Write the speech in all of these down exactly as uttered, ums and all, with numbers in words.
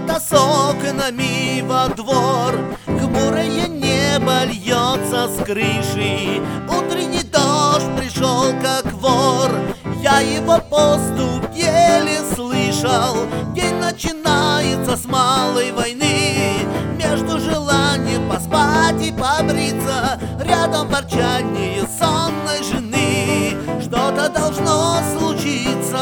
Лето с окнами во двор, хмурое небо льется с крыши. Утренний дождь пришел как вор, я его поступ еле слышал. День начинается с малой войны, между желанием поспать и побриться, рядом ворчание сонной жены. Что-то должно случиться.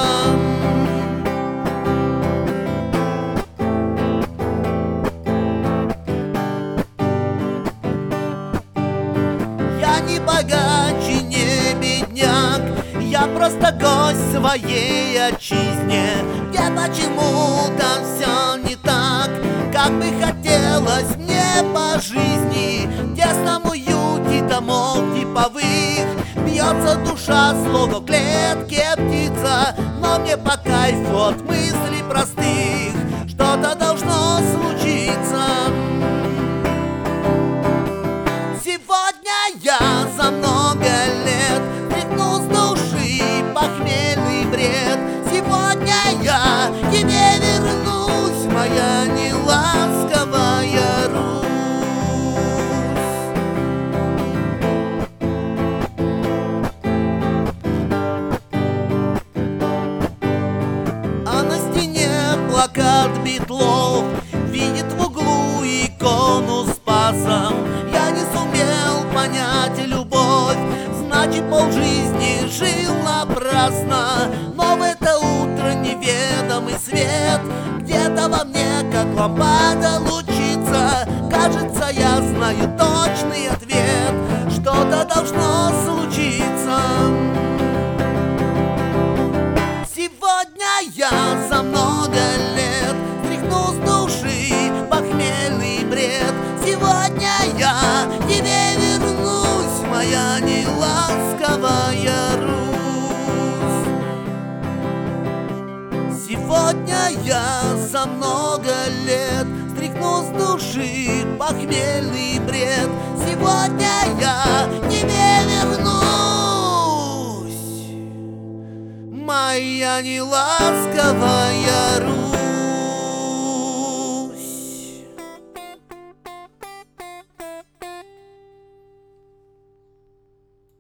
Я не богаче, не бедняк, я просто гость своей отчизне, где почему-то все не так, как бы хотелось мне по жизни. В тесном уюте домов типовых бьется душа, словно в клетке птица, но мне по кайфу от мыслей простых. Что-то должно случиться. Сегодня я за много лет стряхну с души похмельный бред. Сегодня я тебе вернусь, моя неласковая Русь. А на стене плакат Битлов видит в углу икону Спаса. Я не сумел понять любовь, значит полжизни жил напрасно. Но в это утро неведомый свет где-то во мне, как лампада, лучится. Кажется, я знаю точный ответ. Что-то должно случиться. Сегодня я за много лет стряхну с души похмельный бред. Сегодня я тебе вернусь, моя неласковая Русь. Сегодня я за много лет стряхну с души похмельный бред. Сегодня я тебе вернусь, моя неласковая Русь.